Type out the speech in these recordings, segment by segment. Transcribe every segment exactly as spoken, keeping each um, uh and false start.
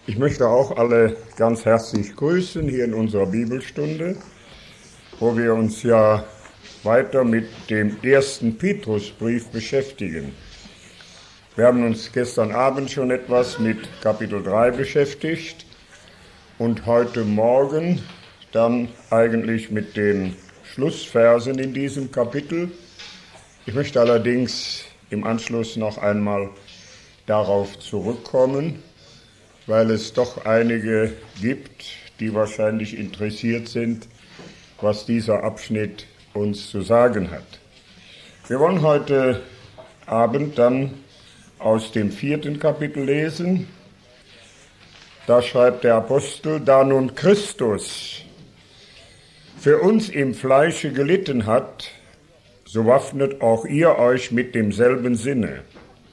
Ich möchte auch alle ganz herzlich grüßen hier in unserer Bibelstunde, wo wir uns ja weiter mit dem ersten Petrusbrief beschäftigen. Wir haben uns gestern Abend schon etwas mit Kapitel drei beschäftigt und heute Morgen dann eigentlich mit den Schlussversen in diesem Kapitel. Ich möchte allerdings im Anschluss noch einmal darauf zurückkommen, weil es doch einige gibt, die wahrscheinlich interessiert sind, was dieser Abschnitt uns zu sagen hat. Wir wollen heute Abend dann aus dem vierten Kapitel lesen. Da schreibt der Apostel: Da nun Christus für uns im Fleische gelitten hat, so waffnet auch ihr euch mit demselben Sinne.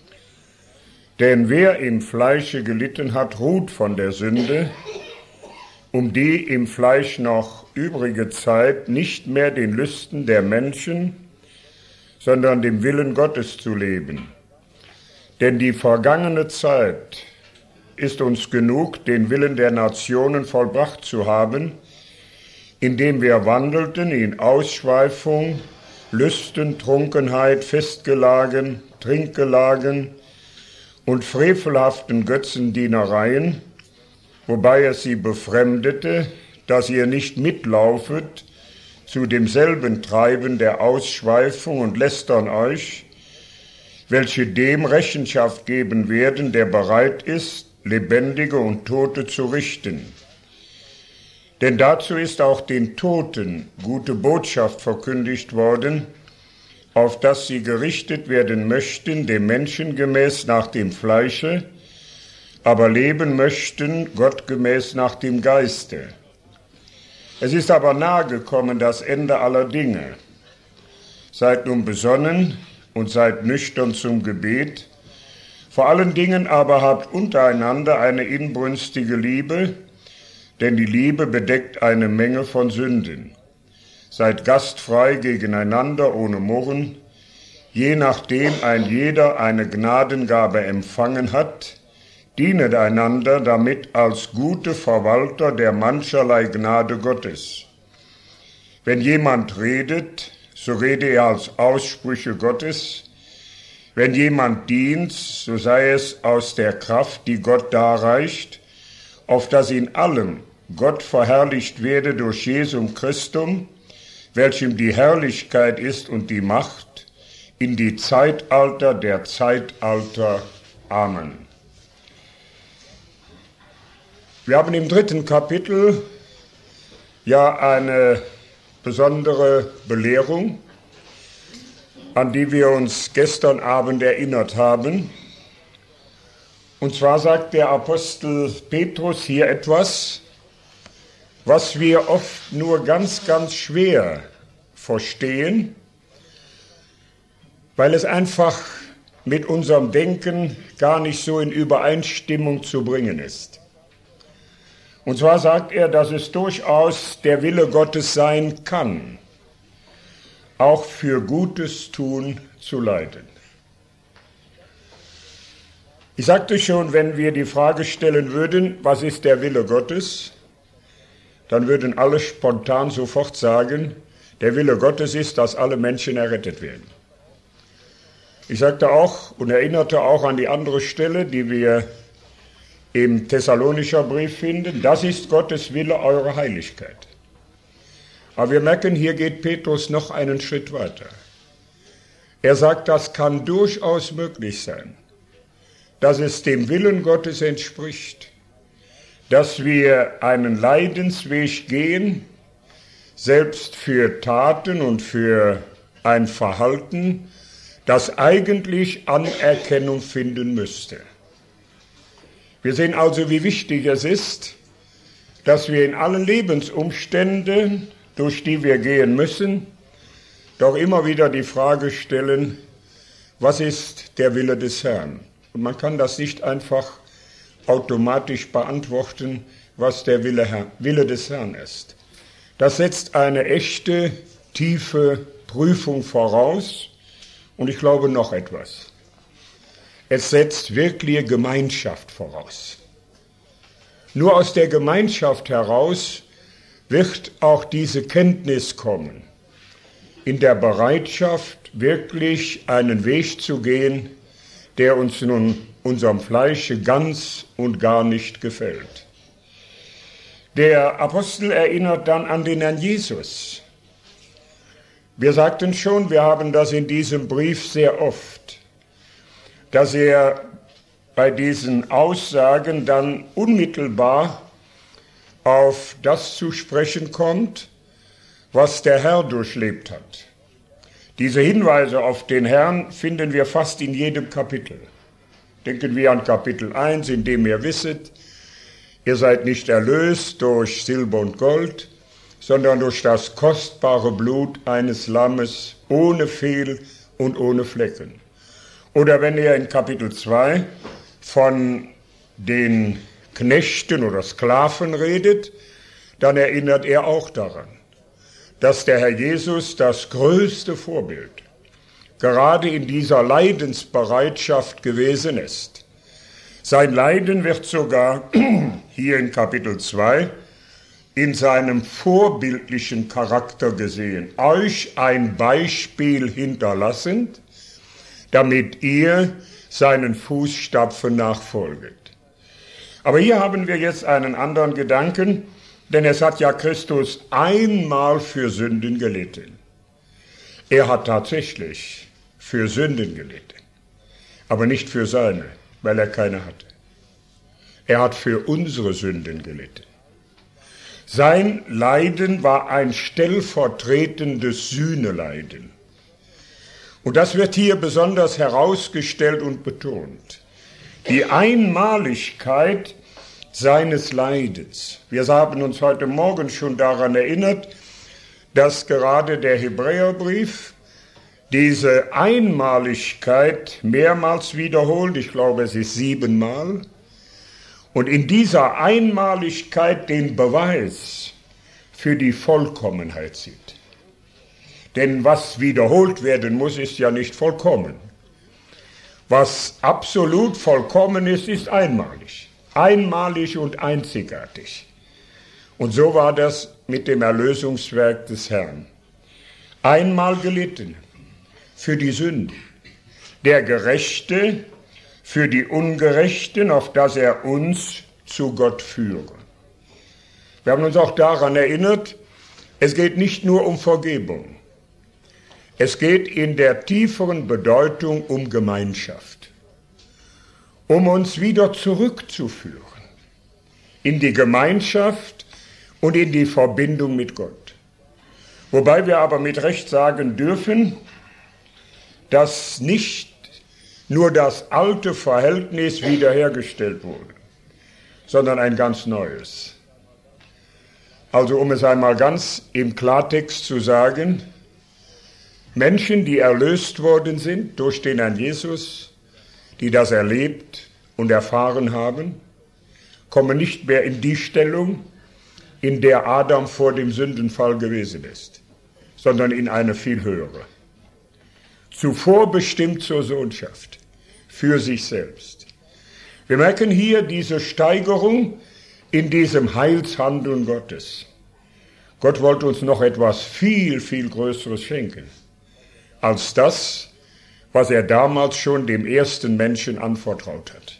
Denn wer im Fleische gelitten hat, ruht von der Sünde, um die im Fleisch noch übrige Zeit nicht mehr den Lüsten der Menschen, sondern dem Willen Gottes zu leben. Denn die vergangene Zeit ist uns genug, den Willen der Nationen vollbracht zu haben, indem wir wandelten in Ausschweifung, Lüsten, Trunkenheit, Festgelagen, Trinkgelagen und frevelhaften Götzendienereien, wobei es sie befremdete, dass ihr nicht mitlaufet zu demselben Treiben der Ausschweifung und lästern euch, welche dem Rechenschaft geben werden, der bereit ist, Lebendige und Tote zu richten. Denn dazu ist auch den Toten gute Botschaft verkündigt worden, auf dass sie gerichtet werden möchten, dem Menschen gemäß nach dem Fleische, aber leben möchten, Gott gemäß nach dem Geiste. Es ist aber nahegekommen das Ende aller Dinge. Seid nun besonnen und seid nüchtern zum Gebet. Vor allen Dingen aber habt untereinander eine inbrünstige Liebe, denn die Liebe bedeckt eine Menge von Sünden. Seid gastfrei gegeneinander ohne Murren, je nachdem ein jeder eine Gnadengabe empfangen hat, dienet einander damit als gute Verwalter der mancherlei Gnade Gottes. Wenn jemand redet, so rede er als Aussprüche Gottes. Wenn jemand dient, so sei es aus der Kraft, die Gott darreicht, auf dass in allem Gott verherrlicht werde durch Jesum Christum, welchem die Herrlichkeit ist und die Macht, in die Zeitalter der Zeitalter. Amen. Wir haben im dritten Kapitel ja eine besondere Belehrung, an die wir uns gestern Abend erinnert haben. Und zwar sagt der Apostel Petrus hier etwas, was wir oft nur ganz, ganz schwer verstehen, weil es einfach mit unserem Denken gar nicht so in Übereinstimmung zu bringen ist. Und zwar sagt er, dass es durchaus der Wille Gottes sein kann, auch für Gutes tun zu leiden. Ich sagte schon, wenn wir die Frage stellen würden, was ist der Wille Gottes, dann würden alle spontan sofort sagen, der Wille Gottes ist, dass alle Menschen errettet werden. Ich sagte auch und erinnerte auch an die andere Stelle, die wir im Thessalonischer Brief finden, das ist Gottes Wille, eure Heiligkeit. Aber wir merken, hier geht Petrus noch einen Schritt weiter. Er sagt, das kann durchaus möglich sein, dass es dem Willen Gottes entspricht, dass wir einen Leidensweg gehen, selbst für Taten und für ein Verhalten, das eigentlich Anerkennung finden müsste. Wir sehen also, wie wichtig es ist, dass wir in allen Lebensumständen, durch die wir gehen müssen, doch immer wieder die Frage stellen, was ist der Wille des Herrn? Und man kann das nicht einfach automatisch beantworten, was der Wille, Wille des Herrn ist. Das setzt eine echte, tiefe Prüfung voraus und ich glaube noch etwas. Es setzt wirkliche Gemeinschaft voraus. Nur aus der Gemeinschaft heraus wird auch diese Kenntnis kommen, in der Bereitschaft, wirklich einen Weg zu gehen, der uns nun unserem Fleische ganz und gar nicht gefällt. Der Apostel erinnert dann an den Herrn Jesus. Wir sagten schon, wir haben das in diesem Brief sehr oft, dass er bei diesen Aussagen dann unmittelbar auf das zu sprechen kommt, was der Herr durchlebt hat. Diese Hinweise auf den Herrn finden wir fast in jedem Kapitel. Denken wir an Kapitel eins, in dem ihr wisset, ihr seid nicht erlöst durch Silber und Gold, sondern durch das kostbare Blut eines Lammes ohne Fehl und ohne Flecken. Oder wenn ihr in Kapitel zwei von den Knechten oder Sklaven redet, dann erinnert er auch daran, dass der Herr Jesus das größte Vorbild gerade in dieser Leidensbereitschaft gewesen ist. Sein Leiden wird sogar hier in Kapitel zwei in seinem vorbildlichen Charakter gesehen, euch ein Beispiel hinterlassend, damit ihr seinen Fußstapfen nachfolget. Aber hier haben wir jetzt einen anderen Gedanken, denn es hat ja Christus einmal für Sünden gelitten. Er hat tatsächlich für Sünden gelitten, aber nicht für seine, weil er keine hatte. Er hat für unsere Sünden gelitten. Sein Leiden war ein stellvertretendes Sühneleiden. Und das wird hier besonders herausgestellt und betont. Die Einmaligkeit seines Leidens. Wir haben uns heute Morgen schon daran erinnert, dass gerade der Hebräerbrief diese Einmaligkeit mehrmals wiederholt. Ich glaube, es ist siebenmal. Und in dieser Einmaligkeit den Beweis für die Vollkommenheit sieht. Denn was wiederholt werden muss, ist ja nicht vollkommen. Was absolut vollkommen ist, ist einmalig. Einmalig und einzigartig. Und so war das mit dem Erlösungswerk des Herrn. Einmal gelitten für die Sünden. Der Gerechte für die Ungerechten, auf dass er uns zu Gott führe. Wir haben uns auch daran erinnert, es geht nicht nur um Vergebung. Es geht in der tieferen Bedeutung um Gemeinschaft, um uns wieder zurückzuführen in die Gemeinschaft und in die Verbindung mit Gott. Wobei wir aber mit Recht sagen dürfen, dass nicht nur das alte Verhältnis wiederhergestellt wurde, sondern ein ganz neues. Also um es einmal ganz im Klartext zu sagen, Menschen, die erlöst worden sind durch den Herrn Jesus, die das erlebt und erfahren haben, kommen nicht mehr in die Stellung, in der Adam vor dem Sündenfall gewesen ist, sondern in eine viel höhere. Zuvor bestimmt zur Sohnschaft, für sich selbst. Wir merken hier diese Steigerung in diesem Heilshandeln Gottes. Gott wollte uns noch etwas viel, viel Größeres schenken, als das, was er damals schon dem ersten Menschen anvertraut hat.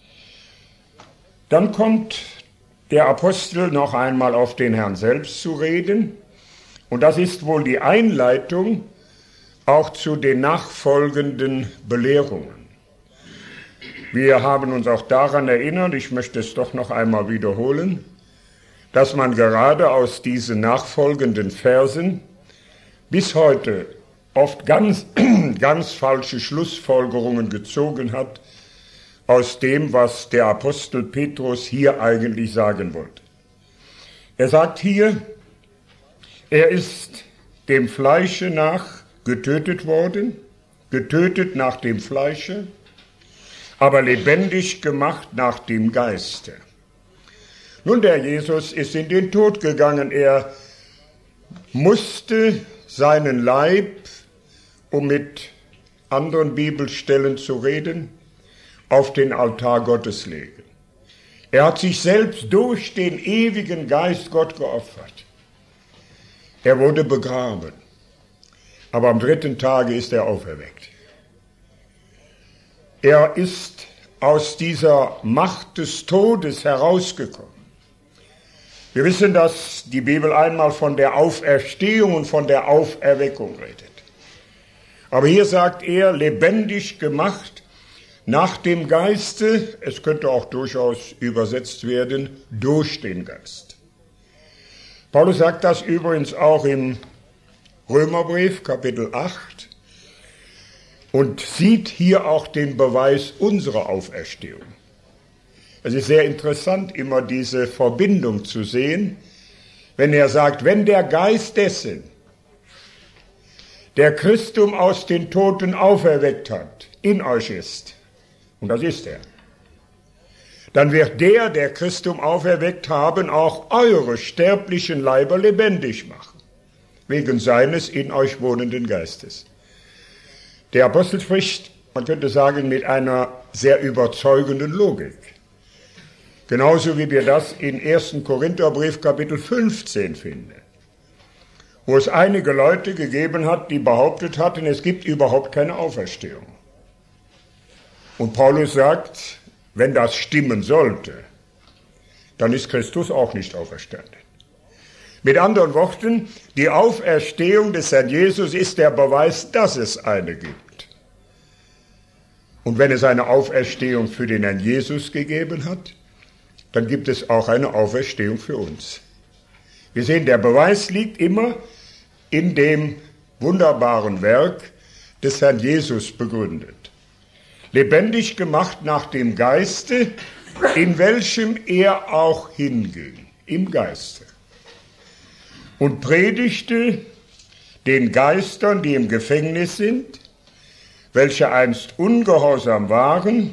Dann kommt der Apostel noch einmal auf den Herrn selbst zu reden, und das ist wohl die Einleitung auch zu den nachfolgenden Belehrungen. Wir haben uns auch daran erinnert, ich möchte es doch noch einmal wiederholen, dass man gerade aus diesen nachfolgenden Versen bis heute oft ganz, ganz falsche Schlussfolgerungen gezogen hat aus dem, was der Apostel Petrus hier eigentlich sagen wollte. Er sagt hier, er ist dem Fleische nach getötet worden, getötet nach dem Fleische, aber lebendig gemacht nach dem Geiste. Nun, der Jesus ist in den Tod gegangen. Er musste seinen Leib, um mit anderen Bibelstellen zu reden, auf den Altar Gottes legen. Er hat sich selbst durch den ewigen Geist Gott geopfert. Er wurde begraben, aber am dritten Tage ist er auferweckt. Er ist aus dieser Macht des Todes herausgekommen. Wir wissen, dass die Bibel einmal von der Auferstehung und von der Auferweckung redet. Aber hier sagt er, lebendig gemacht nach dem Geiste, es könnte auch durchaus übersetzt werden, durch den Geist. Paulus sagt das übrigens auch im Römerbrief, Kapitel acht, und sieht hier auch den Beweis unserer Auferstehung. Es ist sehr interessant, immer diese Verbindung zu sehen, wenn er sagt, wenn der Geist dessen, der Christum aus den Toten auferweckt hat, in euch ist, und das ist er, dann wird der, der Christum auferweckt haben, auch eure sterblichen Leiber lebendig machen, wegen seines in euch wohnenden Geistes. Der Apostel spricht, man könnte sagen, mit einer sehr überzeugenden Logik. Genauso wie wir das in ersten Korintherbrief Kapitel fünfzehn finden, wo es einige Leute gegeben hat, die behauptet hatten, es gibt überhaupt keine Auferstehung. Und Paulus sagt, wenn das stimmen sollte, dann ist Christus auch nicht auferstanden. Mit anderen Worten, die Auferstehung des Herrn Jesus ist der Beweis, dass es eine gibt. Und wenn es eine Auferstehung für den Herrn Jesus gegeben hat, dann gibt es auch eine Auferstehung für uns. Wir sehen, der Beweis liegt immer in dem wunderbaren Werk des Herrn Jesus begründet. Lebendig gemacht nach dem Geiste, in welchem er auch hinging, im Geiste. Und predigte den Geistern, die im Gefängnis sind, welche einst ungehorsam waren,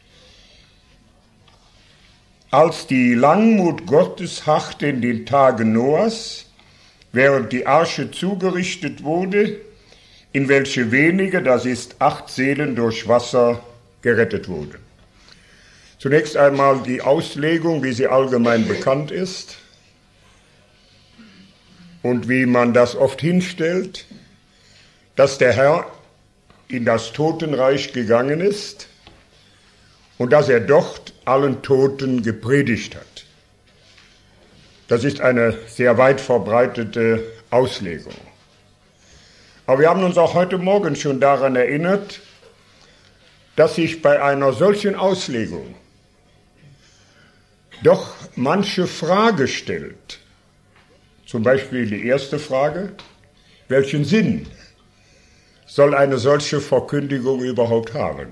als die Langmut Gottes harrte in den Tagen Noahs, während die Arche zugerichtet wurde, in welche wenige, das ist acht Seelen, durch Wasser gerettet wurden. Zunächst einmal die Auslegung, wie sie allgemein bekannt ist und wie man das oft hinstellt, dass der Herr in das Totenreich gegangen ist und dass er dort allen Toten gepredigt hat. Das ist eine sehr weit verbreitete Auslegung. Aber wir haben uns auch heute Morgen schon daran erinnert, dass sich bei einer solchen Auslegung doch manche Frage stellt. Zum Beispiel die erste Frage, welchen Sinn soll eine solche Verkündigung überhaupt haben?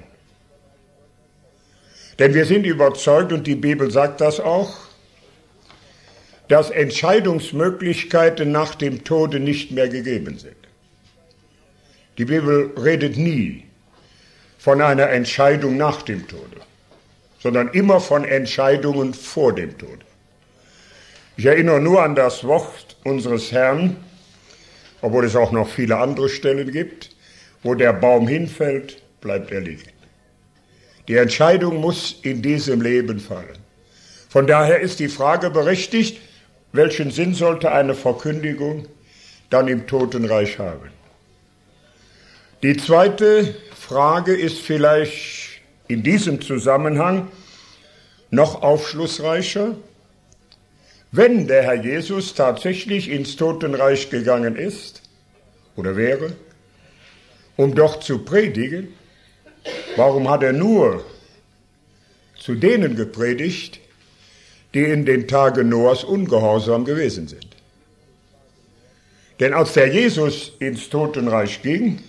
Denn wir sind überzeugt, und die Bibel sagt das auch, dass Entscheidungsmöglichkeiten nach dem Tode nicht mehr gegeben sind. Die Bibel redet nie von einer Entscheidung nach dem Tode, sondern immer von Entscheidungen vor dem Tode. Ich erinnere nur an das Wort unseres Herrn, obwohl es auch noch viele andere Stellen gibt, wo der Baum hinfällt, bleibt er liegen. Die Entscheidung muss in diesem Leben fallen. Von daher ist die Frage berechtigt, welchen Sinn sollte eine Verkündigung dann im Totenreich haben? Die zweite Frage ist vielleicht in diesem Zusammenhang noch aufschlussreicher. Wenn der Herr Jesus tatsächlich ins Totenreich gegangen ist oder wäre, um dort zu predigen, warum hat er nur zu denen gepredigt, die in den Tagen Noahs ungehorsam gewesen sind? Denn als der Jesus ins Totenreich ging,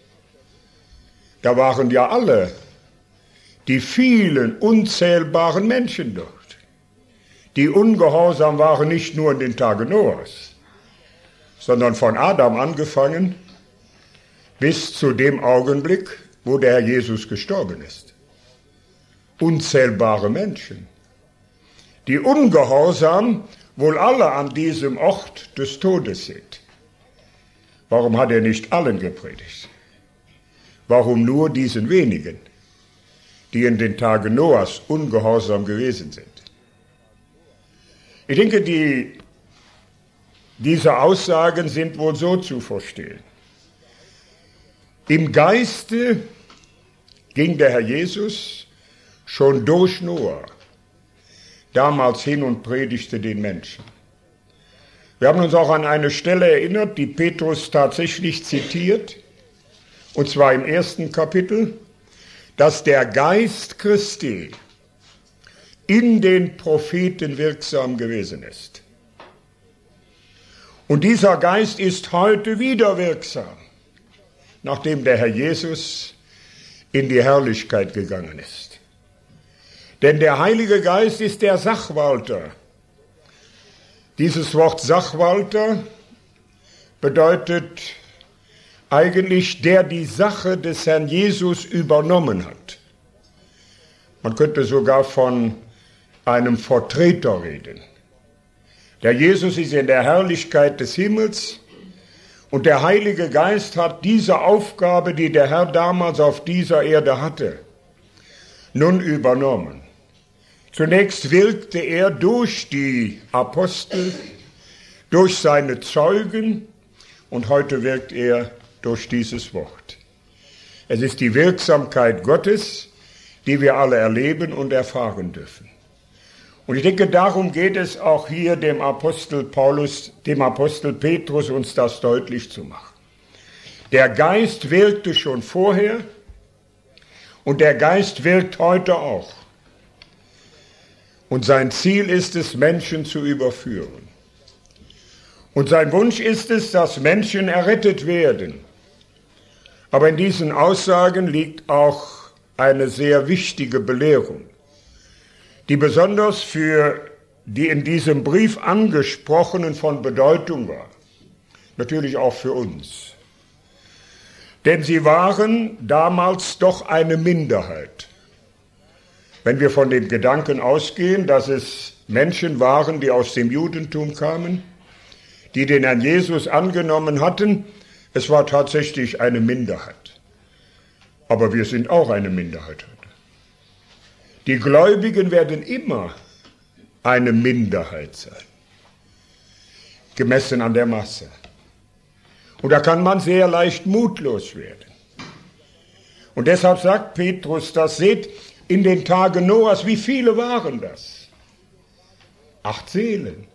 da waren ja alle, die vielen unzählbaren Menschen dort, die ungehorsam waren, nicht nur in den Tagen Noahs, sondern von Adam angefangen bis zu dem Augenblick, wo der Herr Jesus gestorben ist. Unzählbare Menschen, die ungehorsam wohl alle an diesem Ort des Todes sind. Warum hat er nicht allen gepredigt? Warum nur diesen wenigen, die in den Tagen Noahs ungehorsam gewesen sind? Ich denke, die, diese Aussagen sind wohl so zu verstehen. Im Geiste ging der Herr Jesus schon durch Noah damals hin und predigte den Menschen. Wir haben uns auch an eine Stelle erinnert, die Petrus tatsächlich zitiert, und zwar im ersten Kapitel, dass der Geist Christi in den Propheten wirksam gewesen ist. Und dieser Geist ist heute wieder wirksam, nachdem der Herr Jesus in die Herrlichkeit gegangen ist. Denn der Heilige Geist ist der Sachwalter. Dieses Wort Sachwalter bedeutet eigentlich, der die Sache des Herrn Jesus übernommen hat. Man könnte sogar von einem Vertreter reden. Der Jesus ist in der Herrlichkeit des Himmels und der Heilige Geist hat diese Aufgabe, die der Herr damals auf dieser Erde hatte, nun übernommen. Zunächst wirkte er durch die Apostel, durch seine Zeugen und heute wirkt er durch dieses Wort. Es ist die Wirksamkeit Gottes, die wir alle erleben und erfahren dürfen. Und ich denke, darum geht es auch hier dem Apostel Paulus, dem Apostel Petrus, uns das deutlich zu machen. Der Geist wirkte schon vorher und der Geist wirkt heute auch. Und sein Ziel ist es, Menschen zu überführen. Und sein Wunsch ist es, dass Menschen errettet werden. Aber in diesen Aussagen liegt auch eine sehr wichtige Belehrung, die besonders für die in diesem Brief angesprochenen von Bedeutung war. Natürlich auch für uns. Denn sie waren damals doch eine Minderheit. Wenn wir von dem Gedanken ausgehen, dass es Menschen waren, die aus dem Judentum kamen, die den Herrn Jesus angenommen hatten, es war tatsächlich eine Minderheit. Aber wir sind auch eine Minderheit heute. Die Gläubigen werden immer eine Minderheit sein, gemessen an der Masse. Und da kann man sehr leicht mutlos werden. Und deshalb sagt Petrus, das seht in den Tagen Noahs, wie viele waren das? Acht Seelen.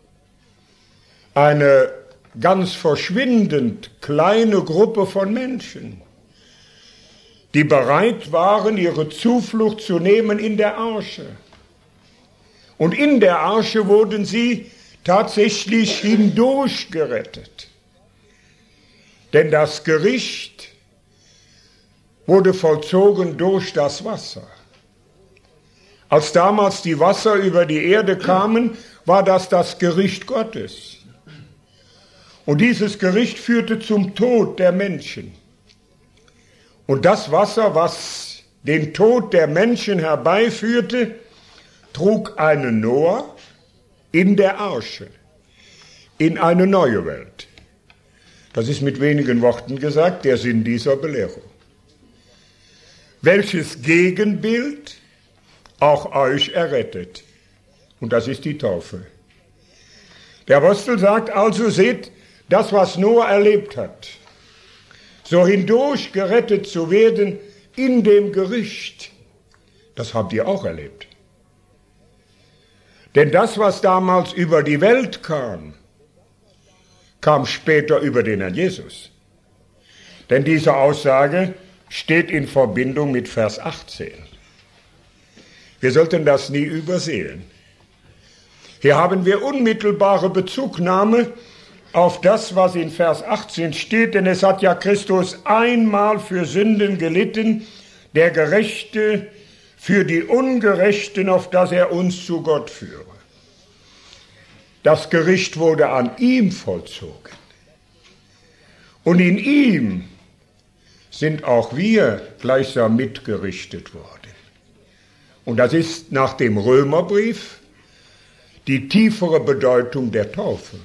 Eine ganz verschwindend kleine Gruppe von Menschen, die bereit waren, ihre Zuflucht zu nehmen in der Arche. Und in der Arche wurden sie tatsächlich hindurch gerettet. Denn das Gericht wurde vollzogen durch das Wasser. Als damals die Wasser über die Erde kamen, war das das Gericht Gottes. Und dieses Gericht führte zum Tod der Menschen. Und das Wasser, was den Tod der Menschen herbeiführte, trug einen Noah in der Arche, in eine neue Welt. Das ist mit wenigen Worten gesagt der Sinn dieser Belehrung. Welches Gegenbild auch euch errettet. Und das ist die Taufe. Der Apostel sagt also, seht, das, was Noah erlebt hat, so hindurch gerettet zu werden in dem Gericht, das habt ihr auch erlebt. Denn das, was damals über die Welt kam, kam später über den Herrn Jesus. Denn diese Aussage steht in Verbindung mit Vers achtzehn. Wir sollten das nie übersehen. Hier haben wir unmittelbare Bezugnahme auf das, was in Vers achtzehn steht, denn es hat ja Christus einmal für Sünden gelitten, der Gerechte für die Ungerechten, auf dass er uns zu Gott führe. Das Gericht wurde an ihm vollzogen. Und in ihm sind auch wir gleichsam mitgerichtet worden. Und das ist nach dem Römerbrief die tiefere Bedeutung der Taufe.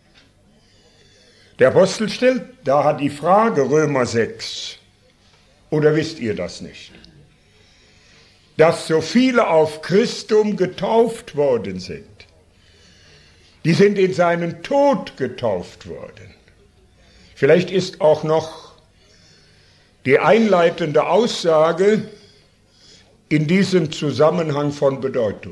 Der Apostel stellt da die Frage, Römer sechs, oder wisst ihr das nicht? Dass so viele auf Christum getauft worden sind, Die sind in seinen Tod getauft worden. Vielleicht ist auch noch die einleitende Aussage in diesem Zusammenhang von Bedeutung.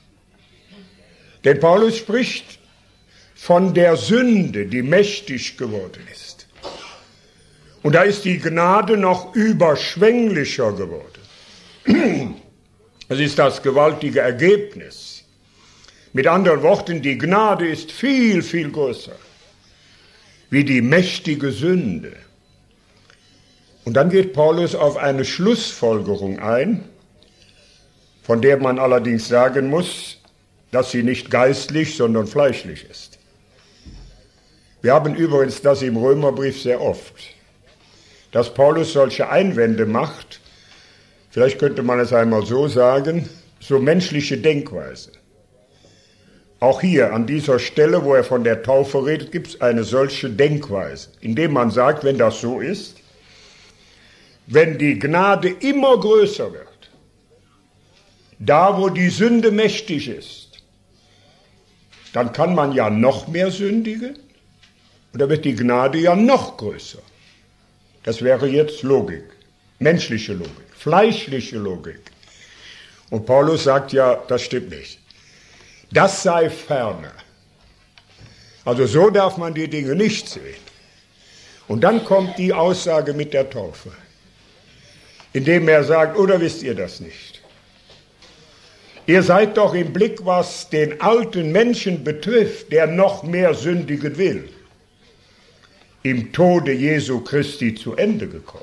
Denn Paulus spricht von der Sünde, die mächtig geworden ist. Und da ist die Gnade noch überschwänglicher geworden. Das ist das gewaltige Ergebnis. Mit anderen Worten, die Gnade ist viel, viel größer wie die mächtige Sünde. Und dann geht Paulus auf eine Schlussfolgerung ein, von der man allerdings sagen muss, dass sie nicht geistlich, sondern fleischlich ist. Wir haben übrigens das im Römerbrief sehr oft, dass Paulus solche Einwände macht, vielleicht könnte man es einmal so sagen, so menschliche Denkweise. Auch hier an dieser Stelle, wo er von der Taufe redet, gibt es eine solche Denkweise, indem man sagt, wenn das so ist, wenn die Gnade immer größer wird, da wo die Sünde mächtig ist, dann kann man ja noch mehr sündigen und da wird die Gnade ja noch größer. Das wäre jetzt Logik, menschliche Logik, fleischliche Logik. Und Paulus sagt ja, das stimmt nicht. Das sei ferner. Also so darf man die Dinge nicht sehen. Und dann kommt die Aussage mit der Taufe, indem er sagt, oder wisst ihr das nicht? Ihr seid doch im Blick, was den alten Menschen betrifft, der noch mehr sündigen will, im Tode Jesu Christi zu Ende gekommen.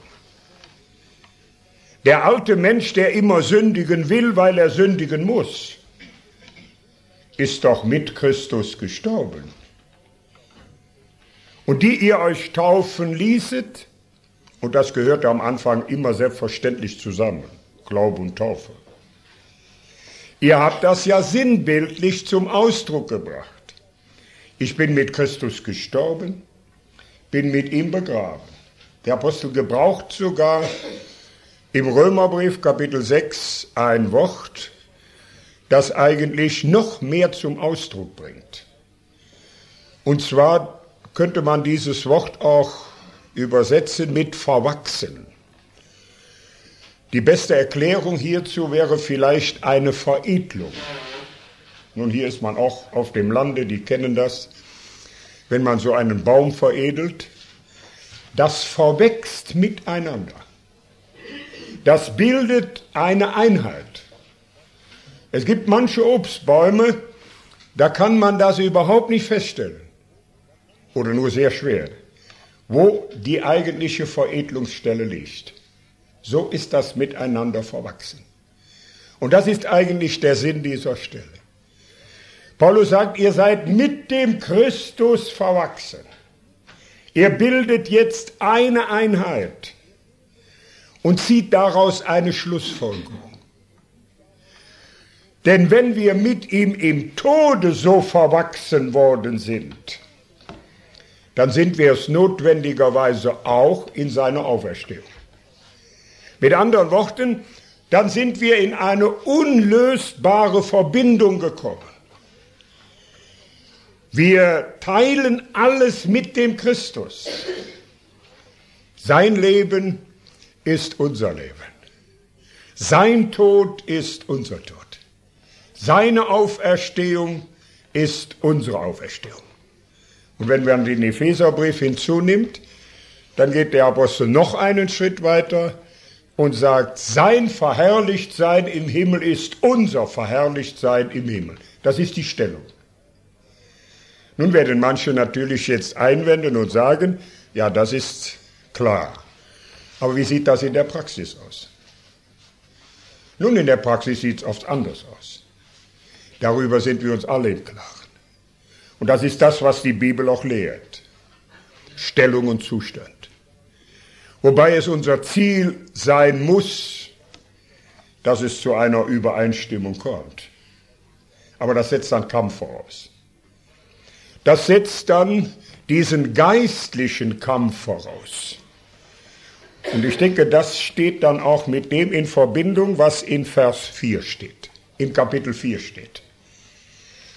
Der alte Mensch, der immer sündigen will, weil er sündigen muss, ist doch mit Christus gestorben. Und die ihr euch taufen ließet, und das gehört am Anfang immer selbstverständlich zusammen, Glaube und Taufe. Ihr habt das ja sinnbildlich zum Ausdruck gebracht. Ich bin mit Christus gestorben, bin mit ihm begraben. Der Apostel gebraucht sogar im Römerbrief Kapitel sechs ein Wort, das eigentlich noch mehr zum Ausdruck bringt. Und zwar könnte man dieses Wort auch übersetzen mit verwachsen. Die beste Erklärung hierzu wäre vielleicht eine Veredelung. Nun, hier ist man auch auf dem Lande, die kennen das. Wenn man so einen Baum veredelt, das verwächst miteinander. Das bildet eine Einheit. Es gibt manche Obstbäume, da kann man das überhaupt nicht feststellen. Oder nur sehr schwer, wo die eigentliche Veredelungsstelle liegt. So ist das miteinander verwachsen. Und das ist eigentlich der Sinn dieser Stelle. Paulus sagt, ihr seid mit dem Christus verwachsen. Ihr bildet jetzt eine Einheit und zieht daraus eine Schlussfolgerung. Denn wenn wir mit ihm im Tode so verwachsen worden sind, dann sind wir es notwendigerweise auch in seiner Auferstehung. Mit anderen Worten, dann sind wir in eine unlösbare Verbindung gekommen. Wir teilen alles mit dem Christus. Sein Leben ist unser Leben. Sein Tod ist unser Tod. Seine Auferstehung ist unsere Auferstehung. Und wenn man den Epheserbrief hinzunimmt, dann geht der Apostel noch einen Schritt weiter und sagt, sein Verherrlichtsein im Himmel ist unser Verherrlichtsein im Himmel. Das ist die Stellung. Nun werden manche natürlich jetzt einwenden und sagen, ja, das ist klar. Aber wie sieht das in der Praxis aus? Nun, in der Praxis sieht es oft anders aus. Darüber sind wir uns alle im Klaren. Und das ist das, was die Bibel auch lehrt. Stellung und Zustand. Wobei es unser Ziel sein muss, dass es zu einer Übereinstimmung kommt. Aber das setzt dann Kampf voraus. Das setzt dann diesen geistlichen Kampf voraus. Und ich denke, das steht dann auch mit dem in Verbindung, was in Vers vier steht, im Kapitel vier steht.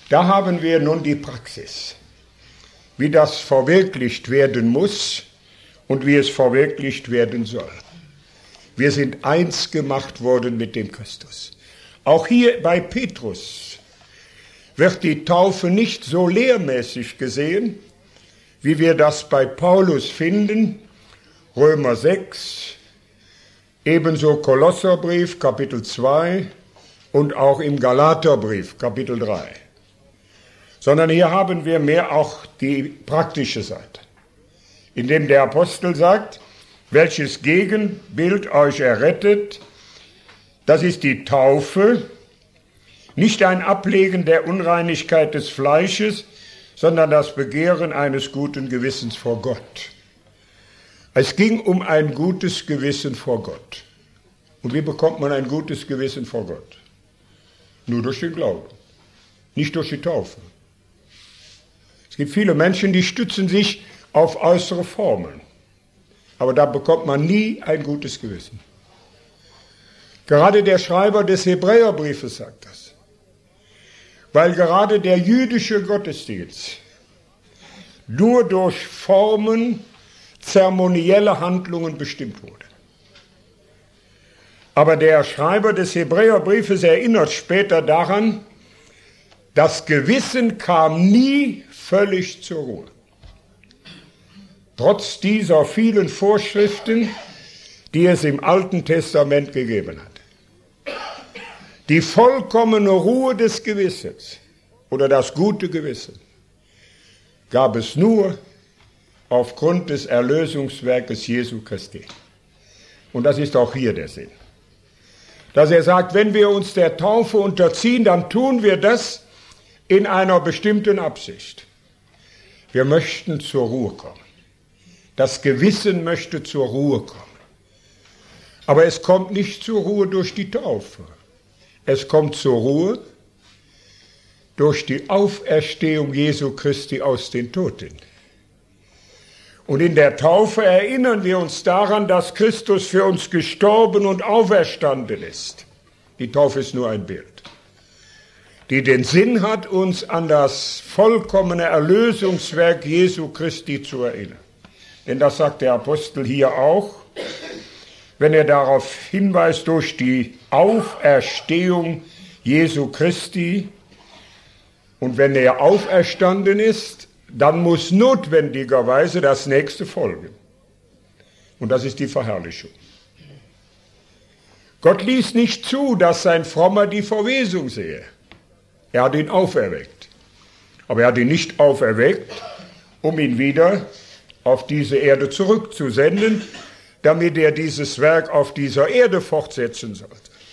Da haben wir nun die Praxis, wie das verwirklicht werden muss und wie es verwirklicht werden soll. Wir sind eins gemacht worden mit dem Christus. Auch hier bei Petrus wird die Taufe nicht so lehrmäßig gesehen, wie wir das bei Paulus finden, Römer sechs, ebenso Kolosserbrief, Kapitel zwei und auch im Galaterbrief, Kapitel drei. Sondern hier haben wir mehr auch die praktische Seite, indem der Apostel sagt, welches Gegenbild euch errettet, das ist die Taufe, nicht ein Ablegen der Unreinigkeit des Fleisches, sondern das Begehren eines guten Gewissens vor Gott. Es ging um ein gutes Gewissen vor Gott. Und wie bekommt man ein gutes Gewissen vor Gott? Nur durch den Glauben, nicht durch die Taufe. Es gibt viele Menschen, die stützen sich auf äußere Formeln. Aber da bekommt man nie ein gutes Gewissen. Gerade der Schreiber des Hebräerbriefes sagt das. Weil gerade der jüdische Gottesdienst nur durch Formen, zeremonielle Handlungen bestimmt wurde. Aber der Schreiber des Hebräerbriefes erinnert später daran, das Gewissen kam nie völlig zur Ruhe. Trotz dieser vielen Vorschriften, die es im Alten Testament gegeben hat. Die vollkommene Ruhe des Gewissens oder das gute Gewissen gab es nur aufgrund des Erlösungswerkes Jesu Christi. Und das ist auch hier der Sinn. Dass er sagt, wenn wir uns der Taufe unterziehen, dann tun wir das in einer bestimmten Absicht. Wir möchten zur Ruhe kommen. Das Gewissen möchte zur Ruhe kommen. Aber es kommt nicht zur Ruhe durch die Taufe. Es kommt zur Ruhe durch die Auferstehung Jesu Christi aus den Toten. Und in der Taufe erinnern wir uns daran, dass Christus für uns gestorben und auferstanden ist. Die Taufe ist nur ein Bild, die den Sinn hat, uns an das vollkommene Erlösungswerk Jesu Christi zu erinnern. Denn das sagt der Apostel hier auch, wenn er darauf hinweist, durch die Auferstehung Jesu Christi. Und wenn er auferstanden ist, dann muss notwendigerweise das nächste folgen. Und das ist die Verherrlichung. Gott ließ nicht zu, dass sein Frommer die Verwesung sehe. Er hat ihn auferweckt. Aber er hat ihn nicht auferweckt, um ihn wieder auf diese Erde zurückzusenden, damit er dieses Werk auf dieser Erde fortsetzen sollte.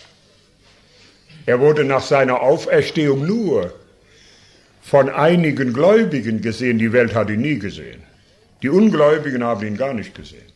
Er wurde nach seiner Auferstehung nur von einigen Gläubigen gesehen. Die Welt hat ihn nie gesehen. Die Ungläubigen haben ihn gar nicht gesehen.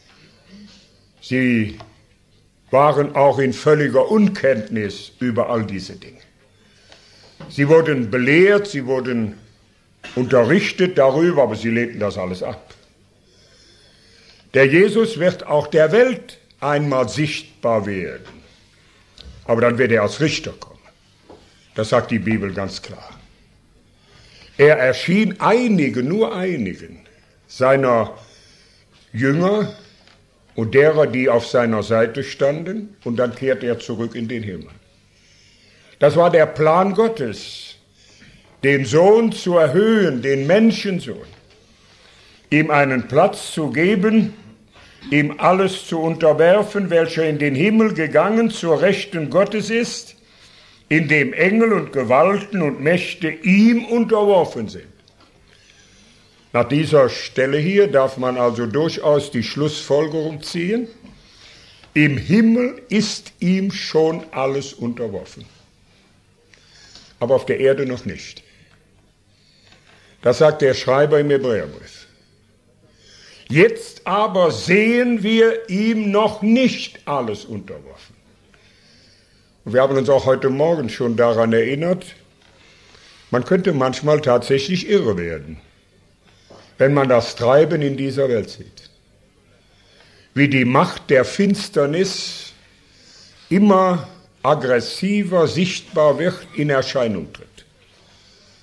Sie waren auch in völliger Unkenntnis über all diese Dinge. Sie wurden belehrt, sie wurden unterrichtet darüber, aber sie lehnten das alles ab. Der Jesus wird auch der Welt einmal sichtbar werden. Aber dann wird er als Richter kommen. Das sagt die Bibel ganz klar. Er erschien einigen, nur einigen seiner Jünger und derer, die auf seiner Seite standen, und dann kehrt er zurück in den Himmel. Das war der Plan Gottes, den Sohn zu erhöhen, den Menschensohn, ihm einen Platz zu geben, ihm alles zu unterwerfen, welcher in den Himmel gegangen zur Rechten Gottes ist, in dem Engel und Gewalten und Mächte ihm unterworfen sind. Nach dieser Stelle hier darf man also durchaus die Schlussfolgerung ziehen, im Himmel ist ihm schon alles unterworfen, aber auf der Erde noch nicht. Das sagt der Schreiber im Hebräerbrief. Jetzt aber sehen wir ihm noch nicht alles unterworfen. Und wir haben uns auch heute Morgen schon daran erinnert, man könnte manchmal tatsächlich irre werden, wenn man das Treiben in dieser Welt sieht. Wie die Macht der Finsternis immer aggressiver sichtbar wird, in Erscheinung tritt.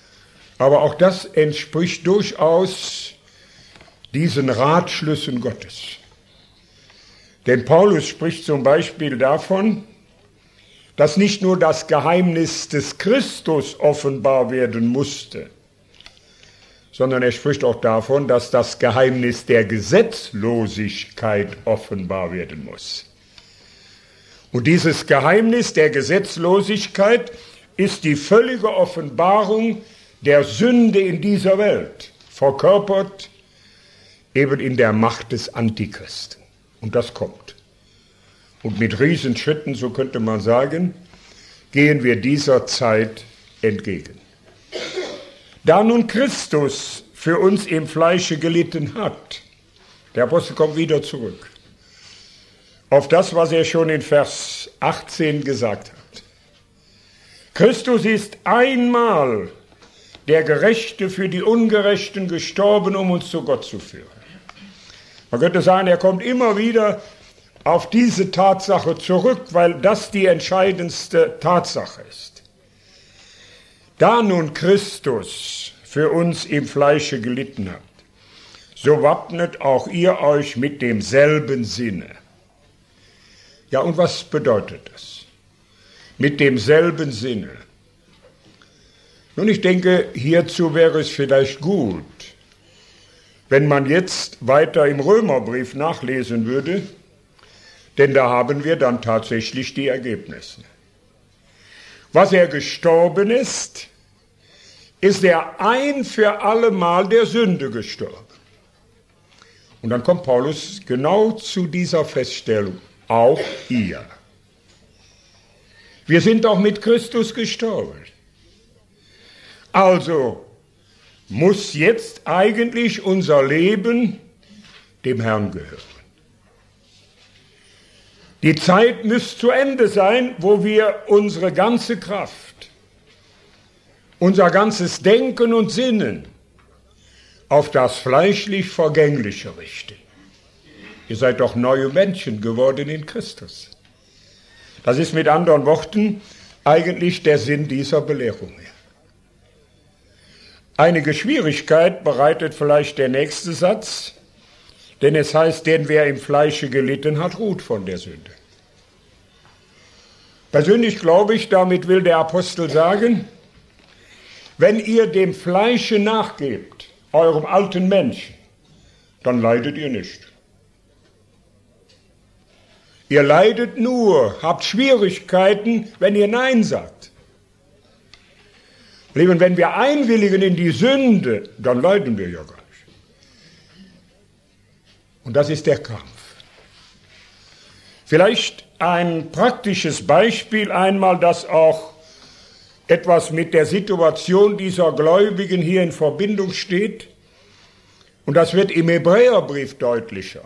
Aber auch das entspricht durchaus diesen Ratschlüssen Gottes. Denn Paulus spricht zum Beispiel davon, dass nicht nur das Geheimnis des Christus offenbar werden musste, sondern er spricht auch davon, dass das Geheimnis der Gesetzlosigkeit offenbar werden muss. Und dieses Geheimnis der Gesetzlosigkeit ist die völlige Offenbarung der Sünde in dieser Welt, verkörpert eben in der Macht des Antichristen. Und das kommt. Und mit Riesenschritten, so könnte man sagen, gehen wir dieser Zeit entgegen. Da nun Christus für uns im Fleische gelitten hat, der Apostel kommt wieder zurück auf das, was er schon in Vers achtzehn gesagt hat. Christus ist einmal der Gerechte für die Ungerechten gestorben, um uns zu Gott zu führen. Man könnte sagen, er kommt immer wieder auf diese Tatsache zurück, weil das die entscheidendste Tatsache ist. Da nun Christus für uns im Fleische gelitten hat, so wappnet auch ihr euch mit demselben Sinne. Ja, und was bedeutet das? Mit demselben Sinne. Nun, ich denke, hierzu wäre es vielleicht gut, wenn man jetzt weiter im Römerbrief nachlesen würde, denn da haben wir dann tatsächlich die Ergebnisse. Was er gestorben ist, ist er ein für allemal der Sünde gestorben. Und dann kommt Paulus genau zu dieser Feststellung, auch ihr. Wir sind auch mit Christus gestorben. Also muss jetzt eigentlich unser Leben dem Herrn gehören. Die Zeit müsste zu Ende sein, wo wir unsere ganze Kraft, unser ganzes Denken und Sinnen auf das fleischlich Vergängliche richten. Ihr seid doch neue Menschen geworden in Christus. Das ist mit anderen Worten eigentlich der Sinn dieser Belehrung hier. Einige Schwierigkeit bereitet vielleicht der nächste Satz, denn es heißt, denn wer im Fleische gelitten hat, ruht von der Sünde. Persönlich glaube ich, damit will der Apostel sagen, wenn ihr dem Fleische nachgebt, eurem alten Menschen, dann leidet ihr nicht. Ihr leidet nur, habt Schwierigkeiten, wenn ihr Nein sagt. Lieben, wenn wir einwilligen in die Sünde, dann leiden wir ja gar nicht. Und das ist der Kampf. Vielleicht ein praktisches Beispiel einmal, das auch etwas mit der Situation dieser Gläubigen hier in Verbindung steht. Und das wird im Hebräerbrief deutlicher.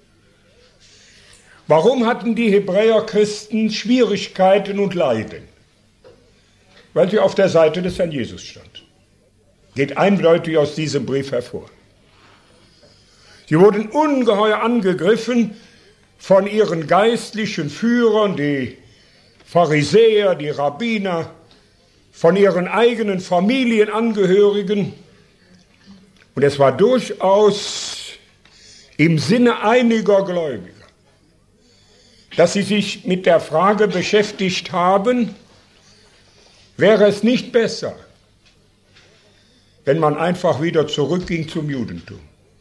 Warum hatten die Hebräerchristen Schwierigkeiten und Leiden? Weil sie auf der Seite des Herrn Jesus stand. Geht eindeutig aus diesem Brief hervor. Sie wurden ungeheuer angegriffen von ihren geistlichen Führern, die Pharisäer, die Rabbiner, von ihren eigenen Familienangehörigen. Und es war durchaus im Sinne einiger Gläubiger, dass sie sich mit der Frage beschäftigt haben, wäre es nicht besser, wenn man einfach wieder zurückging zum Judentum.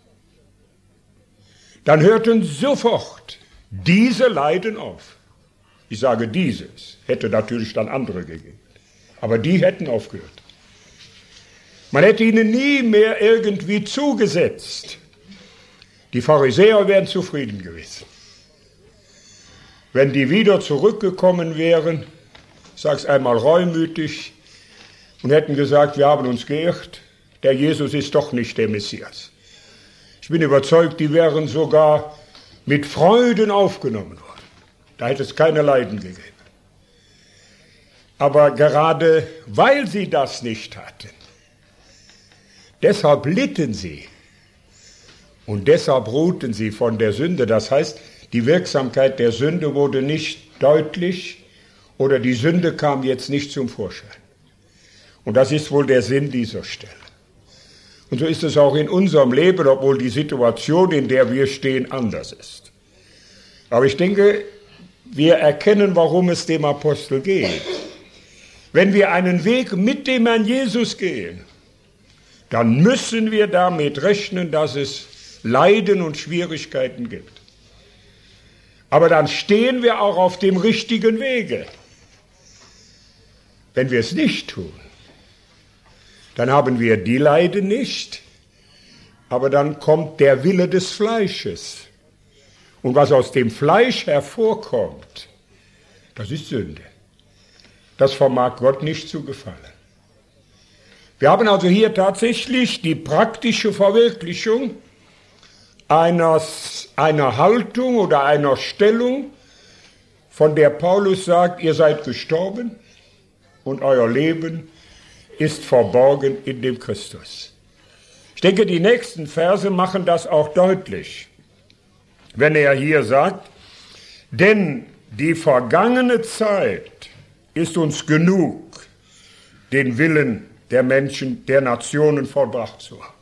Dann hörten sofort diese Leiden auf. Ich sage dieses, hätte natürlich dann andere gegeben, aber die hätten aufgehört. Man hätte ihnen nie mehr irgendwie zugesetzt. Die Pharisäer wären zufrieden gewesen. Wenn die wieder zurückgekommen wären, ich sage es einmal reumütig, und hätten gesagt, wir haben uns geirrt, der Jesus ist doch nicht der Messias. Ich bin überzeugt, die wären sogar mit Freuden aufgenommen worden. Da hätte es keine Leiden gegeben. Aber gerade weil sie das nicht hatten, deshalb litten sie und deshalb ruhten sie von der Sünde. Das heißt, die Wirksamkeit der Sünde wurde nicht deutlich oder die Sünde kam jetzt nicht zum Vorschein. Und das ist wohl der Sinn dieser Stelle. Und so ist es auch in unserem Leben, obwohl die Situation, in der wir stehen, anders ist. Aber ich denke, wir erkennen, warum es dem Apostel geht. Wenn wir einen Weg mit dem Herrn Jesus gehen, dann müssen wir damit rechnen, dass es Leiden und Schwierigkeiten gibt. Aber dann stehen wir auch auf dem richtigen Wege. Wenn wir es nicht tun, dann haben wir die Leiden nicht, aber dann kommt der Wille des Fleisches. Und was aus dem Fleisch hervorkommt, das ist Sünde. Das vermag Gott nicht zu gefallen. Wir haben also hier tatsächlich die praktische Verwirklichung eines, einer Haltung oder einer Stellung, von der Paulus sagt, ihr seid gestorben und euer Leben ist verborgen in dem Christus. Ich denke, die nächsten Verse machen das auch deutlich, wenn er hier sagt, denn die vergangene Zeit ist uns genug, den Willen der Menschen, der Nationen vollbracht zu haben.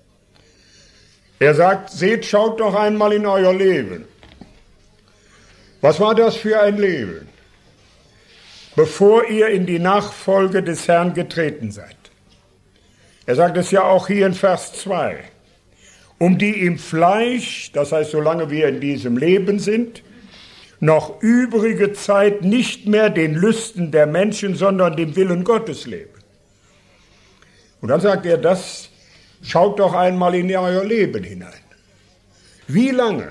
Er sagt, seht, schaut doch einmal in euer Leben. Was war das für ein Leben, bevor ihr in die Nachfolge des Herrn getreten seid? Er sagt es ja auch hier in Vers zwei. Um die im Fleisch, das heißt, solange wir in diesem Leben sind, noch übrige Zeit nicht mehr den Lüsten der Menschen, sondern dem Willen Gottes leben. Und dann sagt er, das schaut doch einmal in euer Leben hinein. Wie lange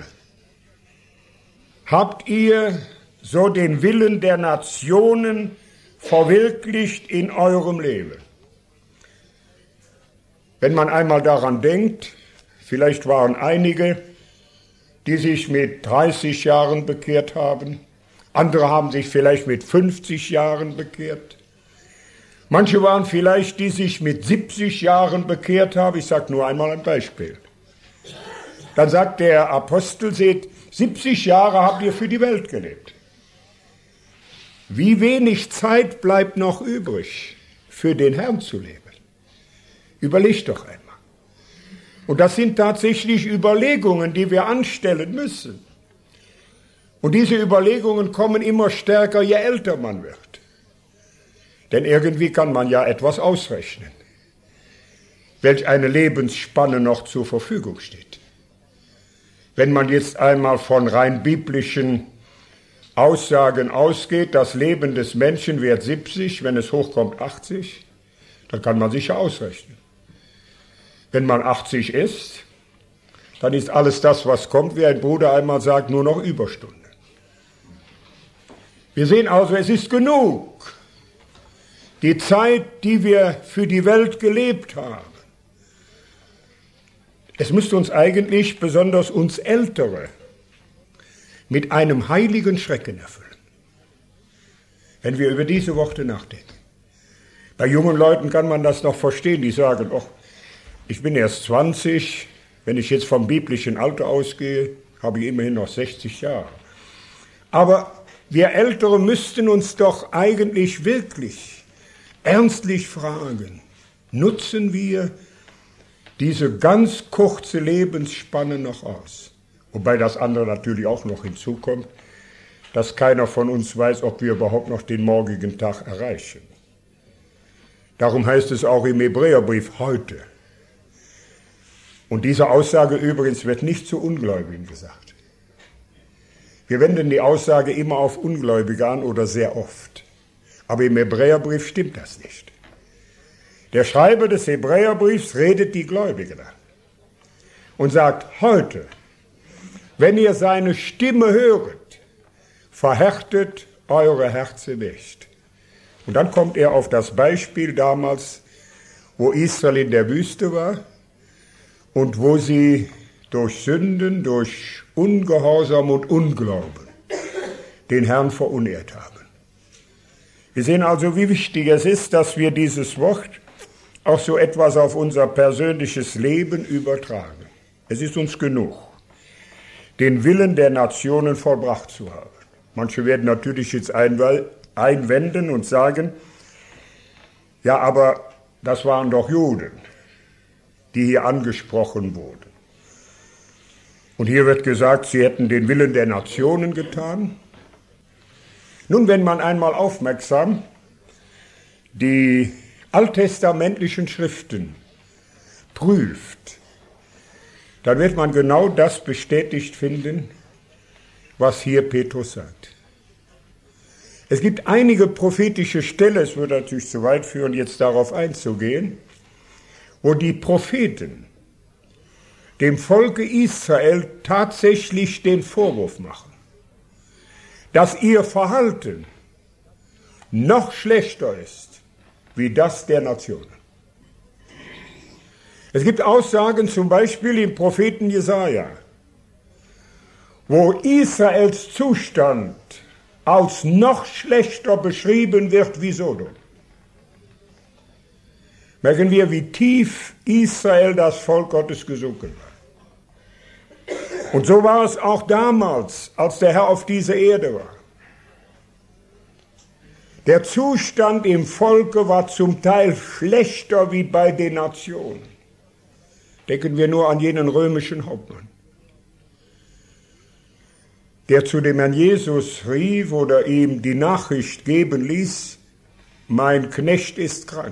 habt ihr so den Willen der Nationen verwirklicht in eurem Leben? Wenn man einmal daran denkt, vielleicht waren einige, die sich mit dreißig Jahren bekehrt haben, andere haben sich vielleicht mit fünfzig Jahren bekehrt. Manche waren vielleicht, die sich mit siebzig Jahren bekehrt haben. Ich sage nur einmal ein Beispiel. Dann sagt der Apostel, seht, siebzig Jahre habt ihr für die Welt gelebt. Wie wenig Zeit bleibt noch übrig, für den Herrn zu leben? Überlegt doch einmal. Und das sind tatsächlich Überlegungen, die wir anstellen müssen. Und diese Überlegungen kommen immer stärker, je älter man wird. Denn irgendwie kann man ja etwas ausrechnen, welch eine Lebensspanne noch zur Verfügung steht. Wenn man jetzt einmal von rein biblischen Aussagen ausgeht, das Leben des Menschen wird siebzig, wenn es hochkommt achtzig, dann kann man sich ja ausrechnen. Wenn man achtzig ist, dann ist alles das, was kommt, wie ein Bruder einmal sagt, nur noch Überstunde. Wir sehen also, es ist genug. Die Zeit, die wir für die Welt gelebt haben. Es müsste uns eigentlich, besonders uns Ältere, mit einem heiligen Schrecken erfüllen, wenn wir über diese Worte nachdenken. Bei jungen Leuten kann man das noch verstehen, die sagen, oh, ich bin erst zwanzig, wenn ich jetzt vom biblischen Alter ausgehe, habe ich immerhin noch sechzig Jahre. Aber wir Ältere müssten uns doch eigentlich wirklich ernstlich fragen, nutzen wir diese ganz kurze Lebensspanne noch aus? Wobei das andere natürlich auch noch hinzukommt, dass keiner von uns weiß, ob wir überhaupt noch den morgigen Tag erreichen. Darum heißt es auch im Hebräerbrief heute. Und diese Aussage übrigens wird nicht zu Ungläubigen gesagt. Wir wenden die Aussage immer auf Ungläubige an oder sehr oft. Aber im Hebräerbrief stimmt das nicht. Der Schreiber des Hebräerbriefs redet die Gläubigen an und sagt, heute, wenn ihr seine Stimme höret, verhärtet eure Herzen nicht. Und dann kommt er auf das Beispiel damals, wo Israel in der Wüste war und wo sie durch Sünden, durch Ungehorsam und Unglauben den Herrn verunehrt haben. Wir sehen also, wie wichtig es ist, dass wir dieses Wort auch so etwas auf unser persönliches Leben übertragen. Es ist uns genug, den Willen der Nationen vollbracht zu haben. Manche werden natürlich jetzt einwenden und sagen, ja, aber das waren doch Juden. die hier angesprochen wurden. Und hier wird gesagt, sie hätten den Willen der Nationen getan. Nun, wenn man einmal aufmerksam die alttestamentlichen Schriften prüft, dann wird man genau das bestätigt finden, was hier Petrus sagt. Es gibt einige prophetische Stellen, es würde natürlich zu weit führen, jetzt darauf einzugehen, wo die Propheten dem Volke Israel tatsächlich den Vorwurf machen, dass ihr Verhalten noch schlechter ist wie das der Nationen. Es gibt Aussagen zum Beispiel im Propheten Jesaja, wo Israels Zustand als noch schlechter beschrieben wird wie Sodom. Merken wir, wie tief Israel das Volk Gottes gesunken war. Und so war es auch damals, als der Herr auf dieser Erde war. Der Zustand im Volke war zum Teil schlechter wie bei den Nationen. Denken wir nur an jenen römischen Hauptmann, der zu dem Herrn Jesus rief oder ihm die Nachricht geben ließ, mein Knecht ist krank.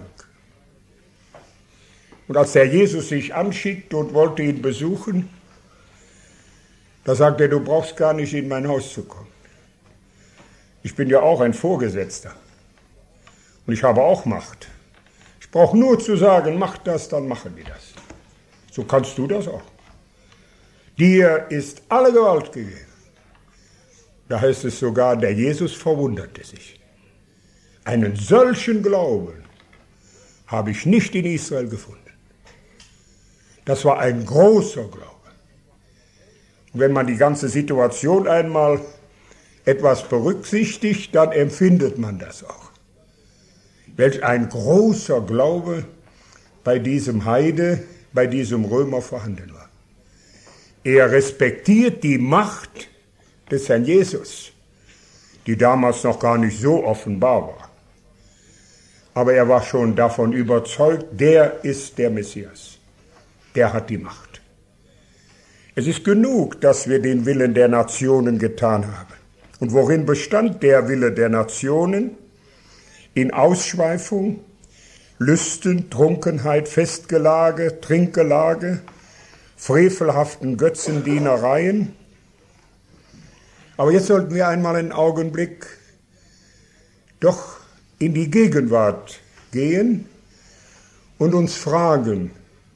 Und als der Jesus sich anschickte und wollte ihn besuchen, da sagte er, du brauchst gar nicht in mein Haus zu kommen. Ich bin ja auch ein Vorgesetzter und ich habe auch Macht. Ich brauche nur zu sagen, mach das, dann machen die das. So kannst du das auch. Dir ist alle Gewalt gegeben. Da heißt es sogar, der Jesus verwunderte sich. Einen solchen Glauben habe ich nicht in Israel gefunden. Das war ein großer Glaube. Und wenn man die ganze Situation einmal etwas berücksichtigt, dann empfindet man das auch. Welch ein großer Glaube bei diesem Heide, bei diesem Römer vorhanden war. Er respektiert die Macht des Herrn Jesus, die damals noch gar nicht so offenbar war. Aber er war schon davon überzeugt, der ist der Messias. Der hat die Macht. Es ist genug, dass wir den Willen der Nationen getan haben. Und worin bestand der Wille der Nationen? In Ausschweifung, Lüsten, Trunkenheit, Festgelage, Trinkgelage, frevelhaften Götzendienereien. Aber jetzt sollten wir einmal einen Augenblick doch in die Gegenwart gehen und uns fragen,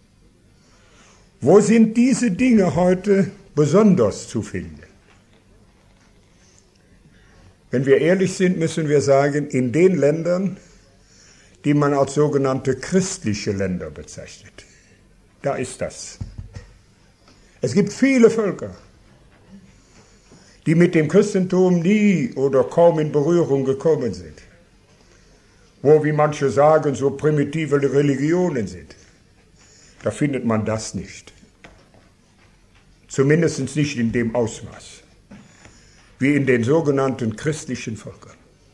wo sind diese Dinge heute besonders zu finden? Wenn wir ehrlich sind, müssen wir sagen, in den Ländern, die man als sogenannte christliche Länder bezeichnet. Da ist das. Es gibt viele Völker, die mit dem Christentum nie oder kaum in Berührung gekommen sind, wo, wie manche sagen, so primitive Religionen sind. Da findet man das nicht. Zumindest nicht in dem Ausmaß, wie in den sogenannten christlichen Völkern.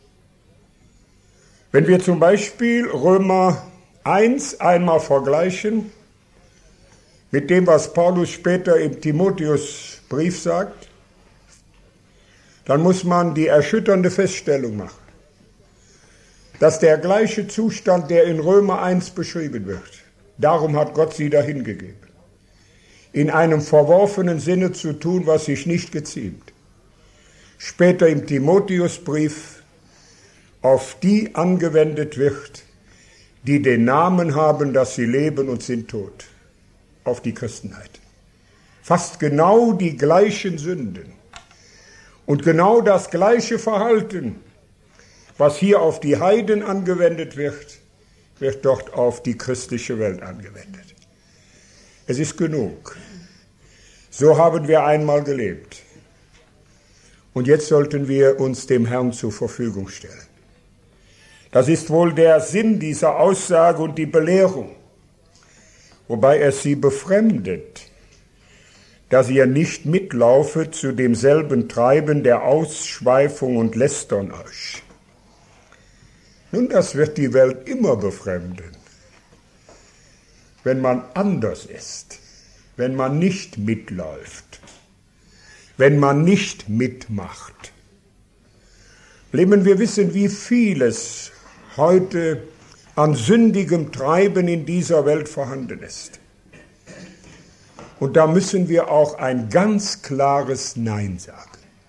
Wenn wir zum Beispiel Römer eins einmal vergleichen mit dem, was Paulus später im Timotheusbrief sagt, dann muss man die erschütternde Feststellung machen, dass der gleiche Zustand, der in Römer eins beschrieben wird, darum hat Gott sie dahingegeben, in einem verworfenen Sinne zu tun, was sich nicht geziemt. Später im Timotheusbrief auf die angewendet wird, die den Namen haben, dass sie leben und sind tot, auf die Christenheit. Fast genau die gleichen Sünden und genau das gleiche Verhalten, was hier auf die Heiden angewendet wird, wird dort auf die christliche Welt angewendet. Es ist genug. So haben wir einmal gelebt. Und jetzt sollten wir uns dem Herrn zur Verfügung stellen. Das ist wohl der Sinn dieser Aussage und die Belehrung, wobei es sie befremdet, dass ihr nicht mitlaufet zu demselben Treiben der Ausschweifung und Lästern euch. Nun, das wird die Welt immer befremden. wenn man anders ist, wenn man nicht mitläuft, wenn man nicht mitmacht. Lieben, wir wissen, wie vieles heute an sündigem Treiben in dieser Welt vorhanden ist. Und da müssen wir auch ein ganz klares Nein sagen.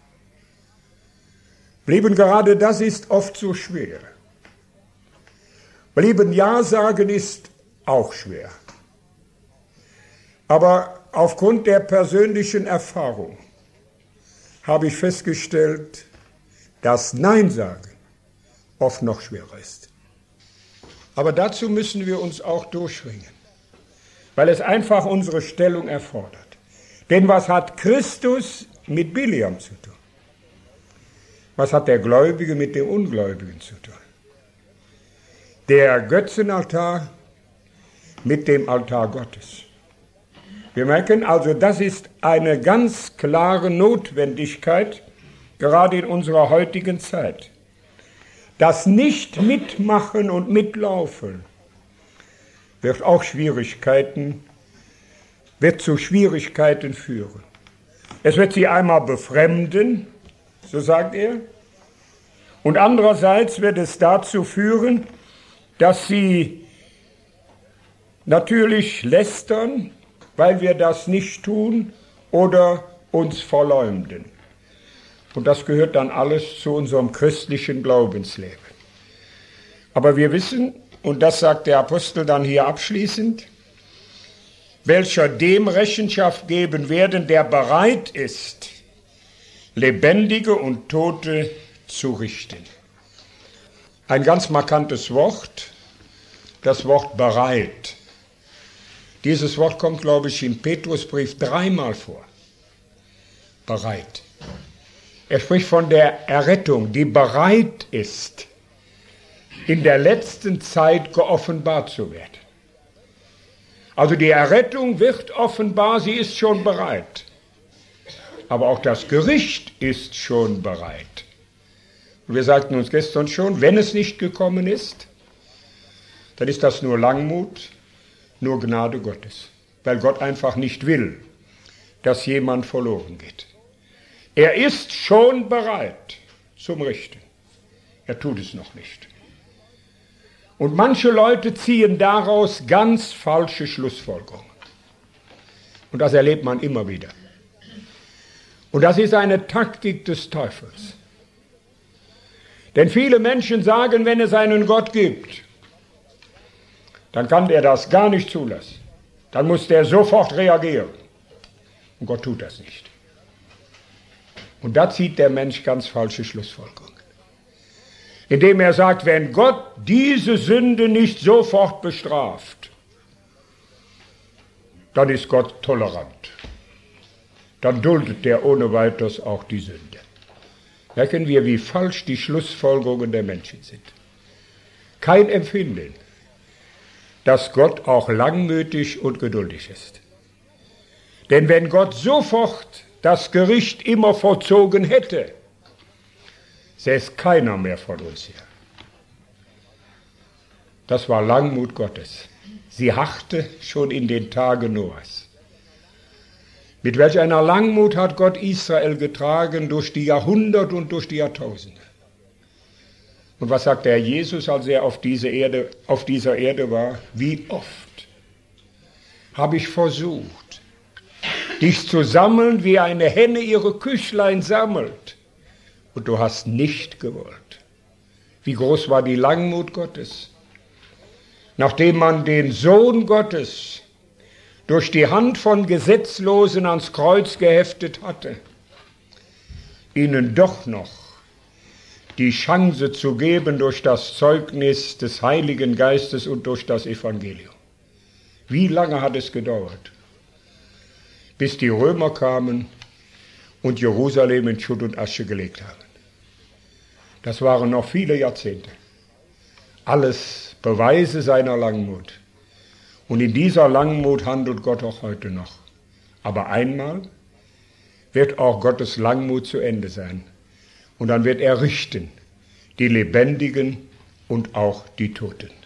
Lieben, gerade das ist oft so schwer. Lieben, Ja sagen ist auch schwer. Aber aufgrund der persönlichen Erfahrung habe ich festgestellt, dass Nein sagen oft noch schwerer ist. Aber dazu müssen wir uns auch durchringen, weil es einfach unsere Stellung erfordert. Denn was hat Christus mit Biliam zu tun? Was hat der Gläubige mit dem Ungläubigen zu tun? Der Götzenaltar mit dem Altar Gottes. Wir merken also, das ist eine ganz klare Notwendigkeit, gerade in unserer heutigen Zeit. Das Nicht-Mitmachen und Mitlaufen wird auch Schwierigkeiten, wird zu Schwierigkeiten führen. Es wird sie einmal befremden, so sagt er, und andererseits wird es dazu führen, dass sie natürlich lästern, weil wir das nicht tun oder uns verleumden. Und das gehört dann alles zu unserem christlichen Glaubensleben. Aber wir wissen, und das sagt der Apostel dann hier abschließend, welcher dem Rechenschaft geben werden, der bereit ist, Lebendige und Tote zu richten. Ein ganz markantes Wort, das Wort bereit. Dieses Wort kommt, glaube ich, im Petrusbrief dreimal vor. Bereit. Er spricht von der Errettung, die bereit ist, in der letzten Zeit geoffenbart zu werden. Also die Errettung wird offenbar, sie ist schon bereit. Aber auch das Gericht ist schon bereit. Und wir sagten uns gestern schon, wenn es nicht gekommen ist, dann ist das nur Langmut, nur Gnade Gottes. Weil Gott einfach nicht will, dass jemand verloren geht. Er ist schon bereit zum Richten. Er tut es noch nicht. Und manche Leute ziehen daraus ganz falsche Schlussfolgerungen. Und das erlebt man immer wieder. Und das ist eine Taktik des Teufels. Denn viele Menschen sagen, wenn es einen Gott gibt, dann kann der das gar nicht zulassen. Dann muss der sofort reagieren. Und Gott tut das nicht. Und da zieht der Mensch ganz falsche Schlussfolgerungen. Indem er sagt, wenn Gott diese Sünde nicht sofort bestraft, dann ist Gott tolerant. Dann duldet er ohne weiteres auch die Sünde. Merken wir, wie falsch die Schlussfolgerungen der Menschen sind. Kein Empfinden, dass Gott auch langmütig und geduldig ist. Denn wenn Gott sofort das Gericht immer vollzogen hätte, säße keiner mehr von uns hier. Das war Langmut Gottes. Sie harrte schon in den Tagen Noahs. Mit welch einer Langmut hat Gott Israel getragen durch die Jahrhunderte und durch die Jahrtausende. Und was sagt der Jesus, als er auf, diese Erde, auf dieser Erde war? Wie oft habe ich versucht, dich zu sammeln, wie eine Henne ihre Küchlein sammelt. Und du hast nicht gewollt. Wie groß war die Langmut Gottes? Nachdem man den Sohn Gottes durch die Hand von Gesetzlosen ans Kreuz geheftet hatte, ihnen doch noch die Chance zu geben durch das Zeugnis des Heiligen Geistes und durch das Evangelium. Wie lange hat es gedauert, bis die Römer kamen und Jerusalem in Schutt und Asche gelegt haben? Das waren noch viele Jahrzehnte. Alles Beweise seiner Langmut. Und in dieser Langmut handelt Gott auch heute noch. Aber einmal wird auch Gottes Langmut zu Ende sein. Und dann wird er richten, die Lebendigen und auch die Toten.